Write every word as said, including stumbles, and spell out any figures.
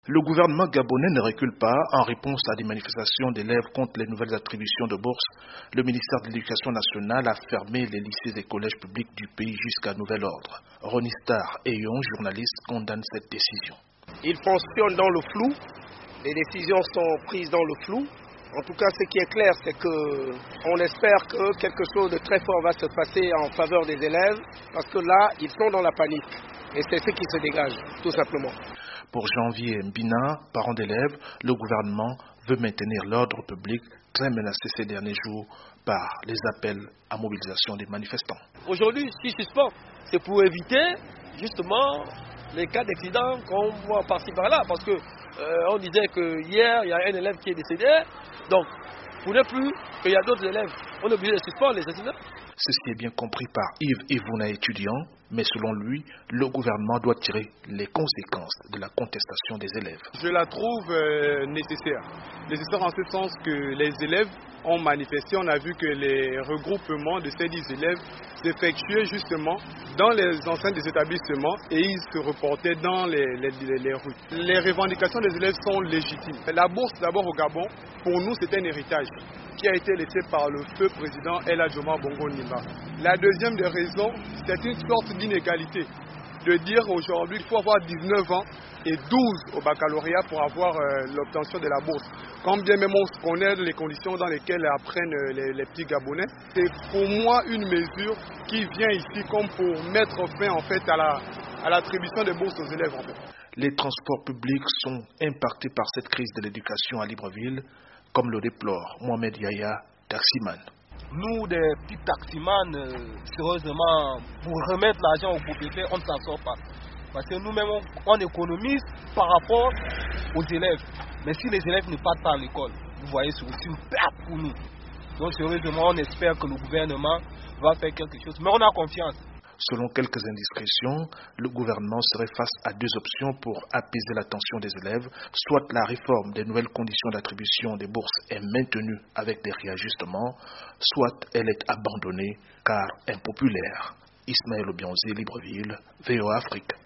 Le gouvernement gabonais ne recule pas en réponse à des manifestations d'élèves contre les nouvelles attributions de bourse. Le ministère de l'Éducation nationale a fermé les lycées et collèges publics du pays jusqu'à nouvel ordre. Ronnie Star Eyon, journaliste, condamne cette décision. Ils fonctionnent dans le flou. Les décisions sont prises dans le flou. En tout cas, ce qui est clair, c'est qu'on espère que quelque chose de très fort va se passer en faveur des élèves, parce que là, ils sont dans la panique. Et c'est ce qui se dégage, tout simplement. Pour Janvier Mbina, parent d'élèves, le gouvernement veut maintenir l'ordre public très menacé ces derniers jours par les appels à mobilisation des manifestants. Aujourd'hui, si suspend, c'est pour éviter justement les cas d'accident qu'on voit par-ci par-là. Parce que euh, on disait que hier, il y a un élève qui est décédé. Donc, pour ne plus qu'il y a d'autres élèves, on est obligé de suspendre les accidents. Ceci est bien compris par Yves Ivouna, étudiant, mais selon lui, le gouvernement doit tirer les conséquences de la contestation des élèves. Je la trouve euh, nécessaire. Nécessaire en ce sens que les élèves ont manifesté. On a vu que les regroupements de ces dix élèves s'effectuaient justement dans les enceintes des établissements et ils se reportaient dans les, les, les, les rues. Les revendications des élèves sont légitimes. La bourse d'abord au Gabon, pour nous c'est un héritage qui a été laissé par le feu président El Hadji Omar Bongo Ondimba. La deuxième des raisons, c'est une sorte d'inégalité. De dire aujourd'hui qu'il faut avoir dix-neuf ans et douze au baccalauréat pour avoir euh, l'obtention de la bourse. Quand bien même on connaît les conditions dans lesquelles apprennent les, les petits Gabonais, c'est pour moi une mesure qui vient ici comme pour mettre fin en fait à la, à l'attribution des bourses aux élèves. En fait. Les transports publics sont impactés par cette crise de l'éducation à Libreville, comme le déplore Mohamed Yaya, taximan. Nous, des petits taximans, euh, sérieusement, pour remettre l'argent au P P P, on ne s'en sort pas. Parce que nous-mêmes, on, on économise par rapport aux élèves. Mais si les élèves ne partent pas à l'école, vous voyez, c'est aussi une perte pour nous. Donc, sérieusement, on espère que le gouvernement va faire quelque chose. Mais on a confiance. Selon quelques indiscrétions, le gouvernement serait face à deux options pour apaiser la tension des élèves. Soit la réforme des nouvelles conditions d'attribution des bourses est maintenue avec des réajustements, soit elle est abandonnée car impopulaire. Ismaël Obianzi, Libreville, V O A Afrique.